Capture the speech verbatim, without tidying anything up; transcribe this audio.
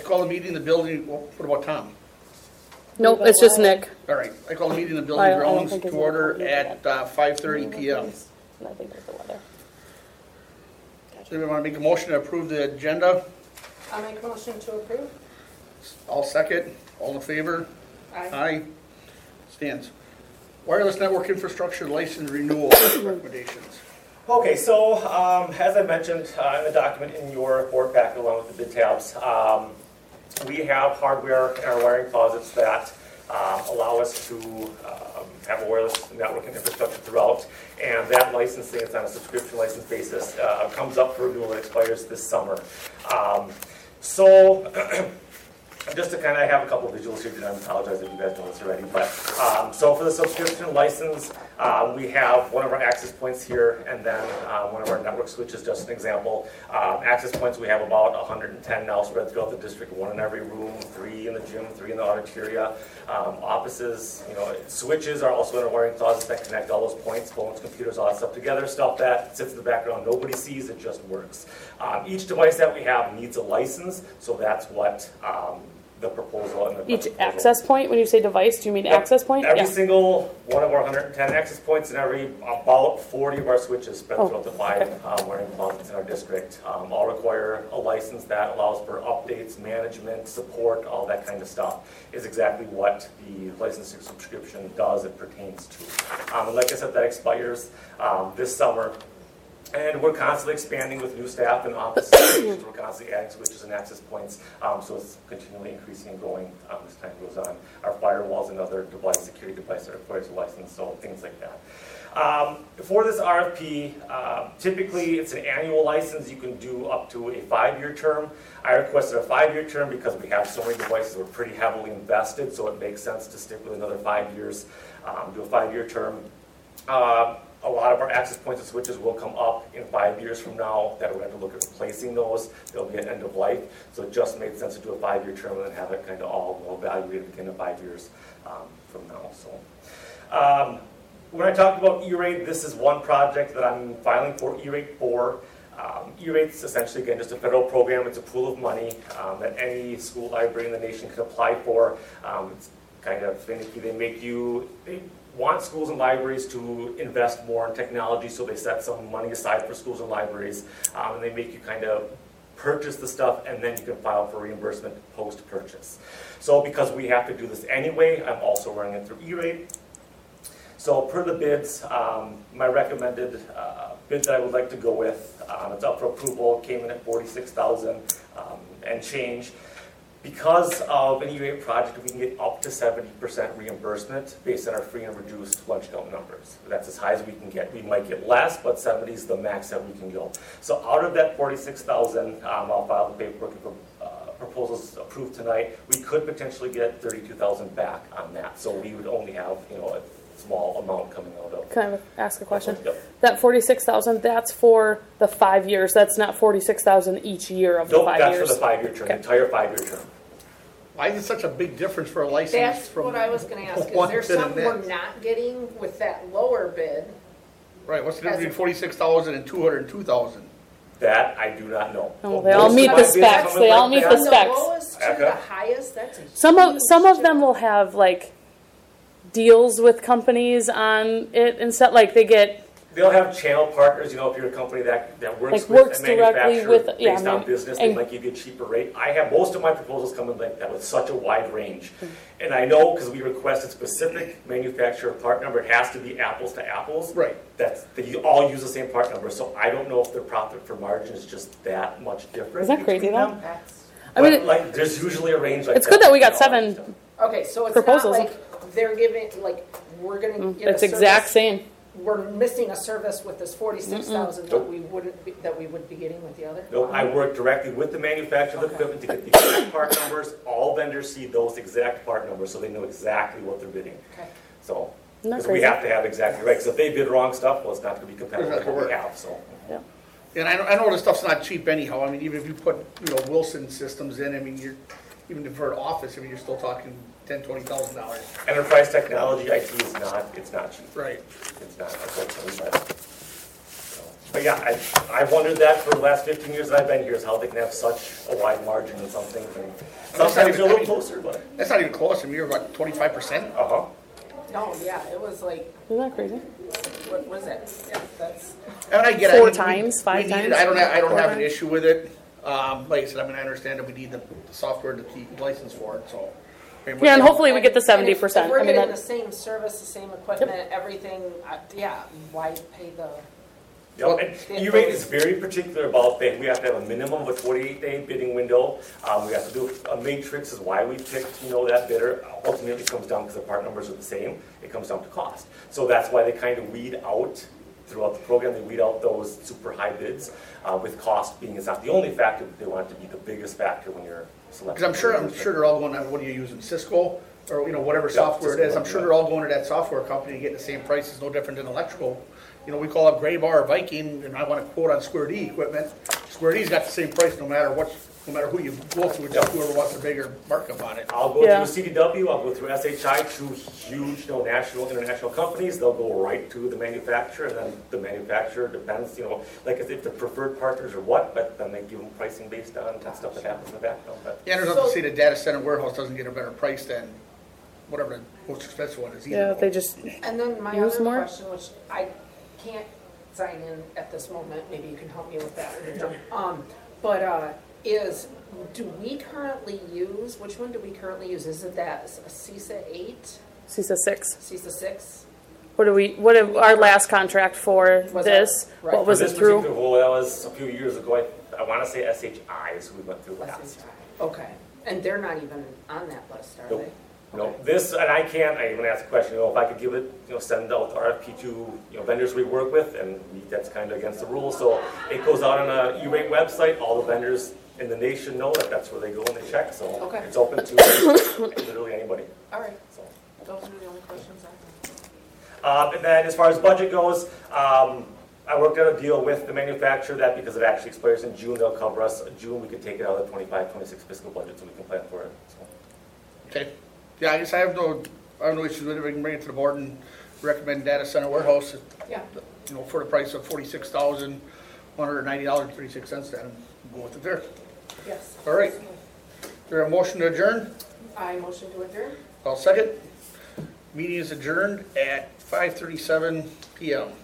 call the meeting in the building, well, what about Tom? Nope, it's just Nick. All right, I call the meeting in the I- building I don't grounds think to it's order gonna at uh, five thirty p m And I think it's the weather. Does anyone want to make a motion to approve the agenda? I'll make a motion to approve. All second, all in favor? Aye. Aye. Stands. Wireless network infrastructure license renewal recommendations. Okay, so um, as I mentioned uh, in the document in your board packet along with the bid tabs, um, we have hardware in our wiring closets that um, allow us to um, have a wireless network and infrastructure throughout, and that licensing is on a subscription license basis, uh, comes up for renewal and expires this summer. Um, so just to kind of have a couple of visuals here, and I apologize if you guys know this already, but um, so for the subscription license, um, we have one of our access points here, and then uh, one of our network switches, just an example. Um, access points, we have about one hundred ten now spread throughout the district, one in every room, three in the gym, three in the auditoria. Um, offices, you know, switches are also in our wiring closets that connect all those points, phones, computers, all that stuff together, stuff that sits in the background, nobody sees, it just works. Um, each device that we have needs a license, so that's what um, the proposal and the Each proposal. access point, when you say device, do you mean Yep. access point? Every Yeah. single one of our one hundred ten access points and every about forty of our switches spread Oh, throughout the five okay. um, wiring closets in our district um, all require a license that allows for updates, management, support, all that kind of stuff is exactly what the licensing subscription does, it pertains to. Um, and like I said, that expires um, this summer. And we're constantly expanding with new staff and offices. We're constantly adding switches and access points, um, so it's continually increasing and growing um, as time goes on. Our firewalls and other device security devices are required to license, so things like that. Um, for this R F P, uh, typically it's an annual license. You can do up to a five-year term. I requested a five-year term because we have so many devices. We're pretty heavily invested, so it makes sense to stick with another five years, um, do a five-year term. Uh, A lot of our access points and switches will come up in five years from now that we're going to look at replacing those. They'll be at end of life. So it just made sense to do a five-year term and then have it kind of all well evaluated again in five years um, from now. So um, when I talked about E-rate, this is one project that I'm filing for E-rate for. Um, E-rate's essentially, again, just a federal program. It's a pool of money um, that any school library in the nation can apply for. Um, it's kind of finicky. They make you... They, want schools and libraries to invest more in technology, so they set some money aside for schools and libraries, um, and they make you kind of purchase the stuff, and then you can file for reimbursement post-purchase. So because we have to do this anyway, I'm also running it through E-rate. So per the bids, um, my recommended uh, bid that I would like to go with, um, it's up for approval, came in at forty-six thousand dollars um, and change. Because of an E-rate project, we can get up to seventy percent reimbursement based on our free and reduced lunch count numbers. That's as high as we can get. We might get less, but seventy is the max that we can go. So out of that forty-six thousand, um, I'll file the paperwork and uh, proposals approved tonight. We could potentially get thirty-two thousand back on that. So we would only have, you know, a small amount coming out of. Can I ask a question? Yep. That forty-six thousand, that's for the five years. That's not forty-six thousand each year of the Nope, five that's years. for the five-year term, Okay. the entire five-year term. Why is it such a big difference for a license That's from what I was gonna ask. Is one there to the something we're next? not getting with that lower bid? Right, what's the difference As a- between forty-six thousand and two hundred and two thousand? That I do not know. Oh, Well, they all most meet of the my bids specs. come in They all like meet that. the From the specs. lowest to Okay. the highest, that's a Some of huge some of them jump. will have like deals with companies on it and stuff. Like they get They'll have channel partners, you know, if you're a company that, that works Like, with works a directly manufacturer with- yeah, based on man- business, they and- might give you a cheaper rate. I have, most of my proposals come in like that with such a wide range. Mm. And I know, because we requested specific manufacturer part number, it has to be apples to apples. Right. That's, they all use the same part number, so I don't know if their profit for margin is just that much different. Is that crazy, between though? them. That's- I mean, But, it- like, there's usually a range like that. it's good that we got between all seven. that stuff. Okay, so it's not Proposals. like they're giving, like, we're gonna get a It's exact service- same. We're missing a service with this forty-six thousand that Nope. we wouldn't, be- that we would be getting with the other? Nope, I work directly with the manufacturer of the Okay. equipment to get the exact part numbers. All vendors see those exact part numbers, so they know exactly what they're bidding. Okay. So, Isn't that because we crazy? have to have exactly right, because if they bid wrong stuff, well, it's not gonna be competitive with what we have, so. Yeah. And I know, I know this stuff's not cheap anyhow. I mean, even if you put, you know, Wilson systems in, I mean, you're, even for an office, I mean, you're still talking ten, twenty thousand dollars. Enterprise technology, I T is not, it's not cheap. Right. It's not, unfortunately, but, so. But yeah, I, I've wondered that for the last fifteen years that I've been here, is how they can have such a wide margin in some things. And sometimes you're a little closer, but, That's not even close, I mean, you're about twenty-five percent. uh-huh. No, yeah, it was like, Isn't that crazy? what was it? Yeah, that's, And I get it. Four I mean, we- times, five we need it. times? I don't have, I don't Four have an times? issue with it. Um, like I said, I mean, I understand that we need the the software to keep license for it, so. I mean, Yeah, and what's- hopefully we get the And if- seventy percent. If we're I mean, getting the that, same service, the same equipment, everything, uh, yeah, why pay the, Yep, and E-rate is very particular about that. We have to have a minimum of a forty-eight day bidding window. Um, we have to do a matrix is why we picked, you know, that bidder. Ultimately, it comes down, because the part numbers are the same, it comes down to cost. So that's why they kind of weed out, throughout the program, they weed out those super high bids, uh, with cost being, it's not the only factor, but they want it to be the biggest factor when you're selecting. Because I'm sure, I'm sure they're all going, on what are you using, Cisco, or, you know, whatever Yeah, software it is, Cisco, I'm sure yeah. they're all going to that software company and getting the same prices, no different than electrical. You know, we call up Gray Bar or Viking, and I want to quote on Square D equipment, Square D's got the same price no matter what, no matter who you go through, just whoever wants the bigger markup on it. I'll go Yeah. through C D W, I'll go through S H I, two huge, you know, national, international companies. They'll go right to the manufacturer, and then the manufacturer depends, you know, like if the preferred partners or what, but then they give them pricing based on that stuff that happens in the background. But Yeah, there's nothing to So- say the data center warehouse doesn't get a better price than whatever the most expensive one is either. yeah, they just, and then my Use other more? question, which I can't sign in at this moment, maybe you can help me with that when you're done. Um, but, uh, is, do we currently use, which one do we currently use? Is it that CISA eight, CISA six. CISA six? What do we, what, did our last contract for Was this, that- right. what was for it this through? particular role, that was a few years ago. I, I want to say S H I is who we went through last. Okay, and they're not even on that list, are they? Nope. No, this, and I can't, I even asked a question, you know, if I could give it, you know, send out R F P to, you know, vendors we work with, and we, that's kind of against the rules, so it goes out on a E-rate website, all the vendors in the nation know that that's where they go and they check, so Okay. it's open to literally anybody, All right, so. those are the only questions I have. Um, and then as far as budget goes, um, I worked out a deal with the manufacturer that because it actually expires in June, they'll cover us. June, we could take it out of the twenty-five, twenty-six fiscal budget, so we can plan for it, so. Okay, yeah, I guess I have no, I have no issues with it, we can bring it to the board and recommend data center warehouse, Yeah, you know, for the price of forty-six thousand, one hundred ninety dollars and thirty-six cents, then go with it there. yes. All right. Is there a motion to adjourn? I motion to adjourn. I'll second. Meeting is adjourned at five thirty-seven P M.